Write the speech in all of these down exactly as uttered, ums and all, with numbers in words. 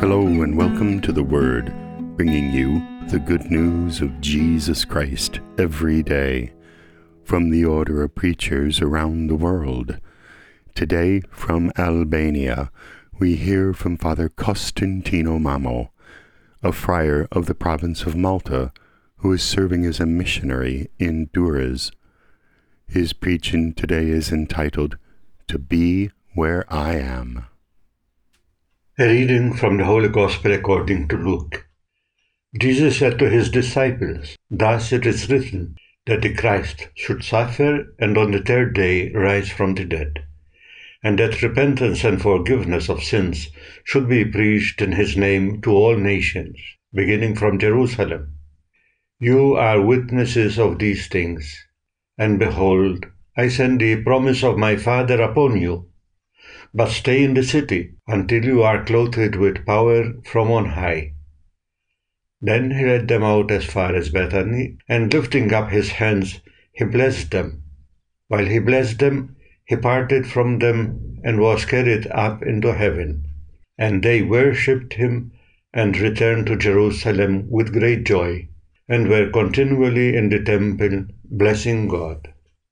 Hello and welcome to The Word, bringing you the good news of Jesus Christ every day from the Order of Preachers around the world. Today from Albania, we hear from Father Costantino Mamo, a friar of the province of Malta, who is serving as a missionary in Durrës. His preaching today is entitled, To Be Where I Am. A reading from the Holy Gospel according to Luke. Jesus said to his disciples, Thus it is written, that the Christ should suffer and on the third day rise from the dead, and that repentance and forgiveness of sins should be preached in his name to all nations, beginning from Jerusalem. You are witnesses of these things, and behold, I send the promise of my Father upon you. But stay in the city until you are clothed with power from on high. Then he led them out as far as Bethany, and lifting up his hands, he blessed them. While he blessed them, he parted from them and was carried up into heaven. And they worshipped him and returned to Jerusalem with great joy, and were continually in the temple, blessing God.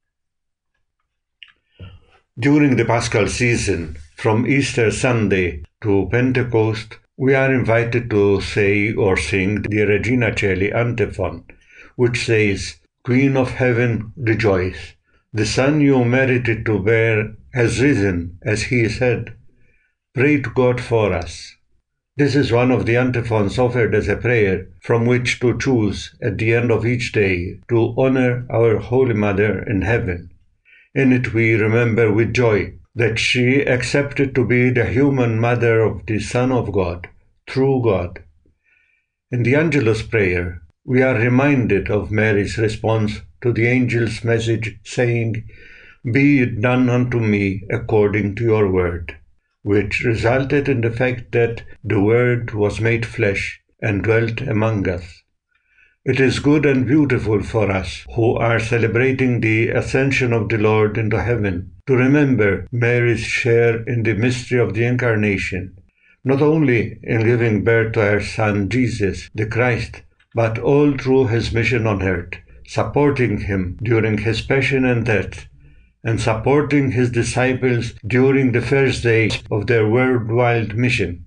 During the Paschal season, from Easter Sunday to Pentecost, we are invited to say or sing the Regina Coeli antiphon, which says, Queen of Heaven, rejoice! The Son you merited to bear has risen, as he said. Pray to God for us. This is one of the antiphons offered as a prayer from which to choose at the end of each day to honor our Holy Mother in heaven. In it we remember with joy that she accepted to be the human mother of the Son of God, true God. In the Angelus prayer, we are reminded of Mary's response to the angel's message saying, Be it done unto me according to your word, which resulted in the fact that the Word was made flesh and dwelt among us. It is good and beautiful for us who are celebrating the ascension of the Lord into heaven to remember Mary's share in the mystery of the Incarnation, not only in giving birth to her Son Jesus, the Christ, but all through his mission on earth, supporting him during his passion and death, and supporting his disciples during the first days of their worldwide mission.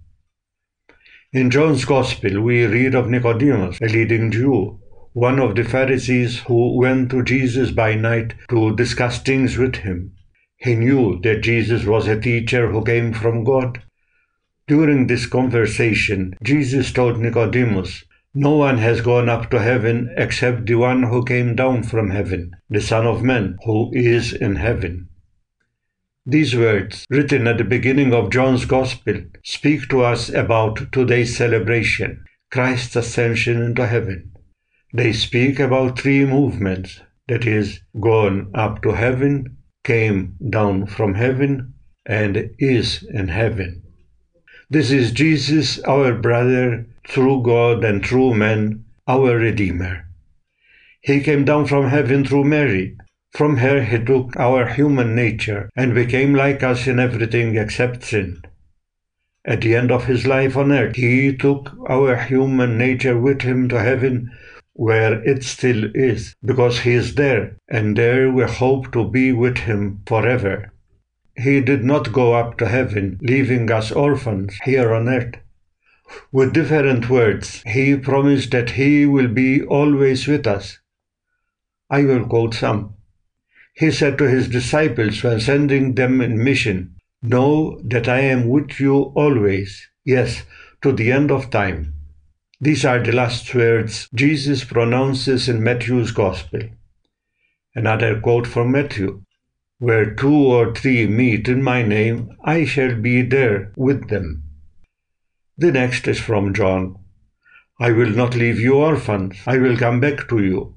In John's Gospel, we read of Nicodemus, a leading Jew, one of the Pharisees who went to Jesus by night to discuss things with him. He knew that Jesus was a teacher who came from God. During this conversation, Jesus told Nicodemus, No one has gone up to heaven except the one who came down from heaven, the Son of Man, who is in heaven. These words, written at the beginning of John's Gospel, speak to us about today's celebration, Christ's ascension into heaven. They speak about three movements, that is, gone up to heaven, came down from heaven, and is in heaven. This is Jesus, our brother, true God and true man, our Redeemer. He came down from heaven through Mary. From her he took our human nature and became like us in everything except sin. At the end of his life on earth, he took our human nature with him to heaven, where it still is, because he is there, and there we hope to be with him forever. He did not go up to heaven, leaving us orphans here on earth. With different words, he promised that he will be always with us. I will quote some. He said to his disciples when sending them in mission, Know that I am with you always, yes, to the end of time. These are the last words Jesus pronounces in Matthew's Gospel. Another quote from Matthew, Where two or three meet in my name, I shall be there with them. The next is from John, I will not leave you orphans, I will come back to you.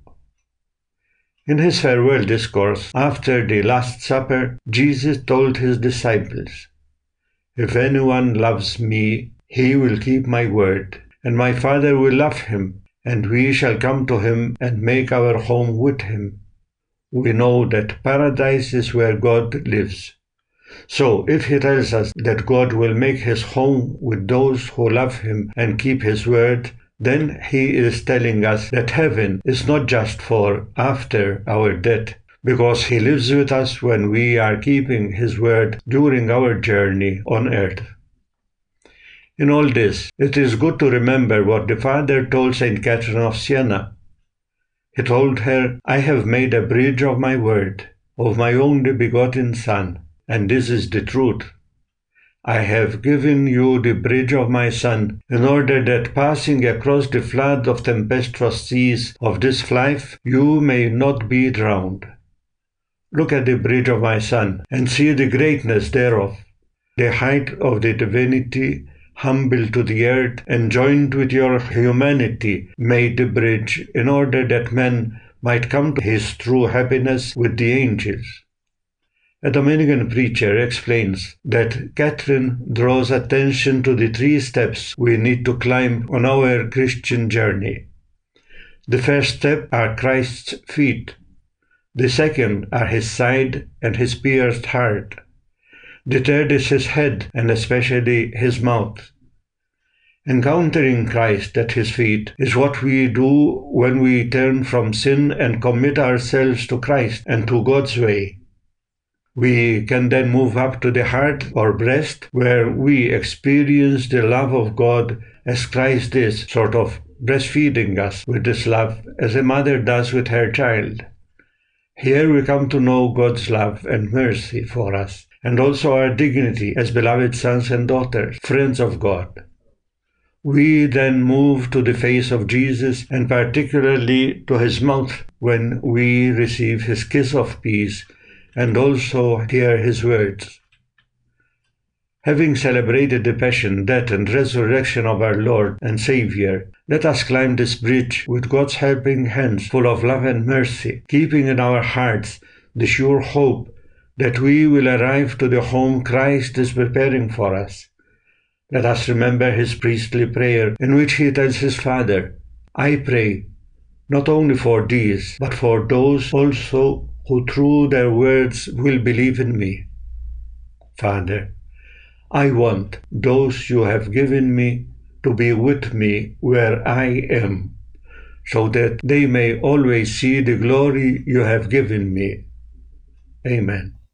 In his farewell discourse after the Last Supper, Jesus told his disciples, If anyone loves me, he will keep my word, and my Father will love him, and we shall come to him and make our home with him. We know that paradise is where God lives. So, if he tells us that God will make his home with those who love him and keep his word, then he is telling us that heaven is not just for after our death, because he lives with us when we are keeping his word during our journey on earth. In all this, it is good to remember what the Father told Saint Catherine of Siena. He told her, "I have made a bridge of my word, of my only begotten Son, and this is the truth. I have given you the bridge of my Son, in order that passing across the flood of tempestuous seas of this life, you may not be drowned. Look at the bridge of my Son, and see the greatness thereof, the height of the divinity, humble to the earth, and joined with your humanity, made the bridge, in order that man might come to his true happiness with the angels." A Dominican preacher explains that Catherine draws attention to the three steps we need to climb on our Christian journey. The first step are Christ's feet. The second are his side and his pierced heart. The third is his head, and especially his mouth. Encountering Christ at his feet is what we do when we turn from sin and commit ourselves to Christ and to God's way. We can then move up to the heart or breast, where we experience the love of God as Christ is, sort of breastfeeding us with this love as a mother does with her child. Here we come to know God's love and mercy for us, and also our dignity as beloved sons and daughters, friends of God. We then move to the face of Jesus, and particularly to his mouth, when we receive his kiss of peace and also hear his words. Having celebrated the passion, death, and resurrection of our Lord and Savior, let us climb this bridge with God's helping hands full of love and mercy, keeping in our hearts the sure hope that we will arrive to the home Christ is preparing for us. Let us remember his priestly prayer, in which he tells his Father, "I pray, not only for these, but for those also who through their words will believe in me. Father, I want those you have given me to be with me where I am, so that they may always see the glory you have given me." Amen.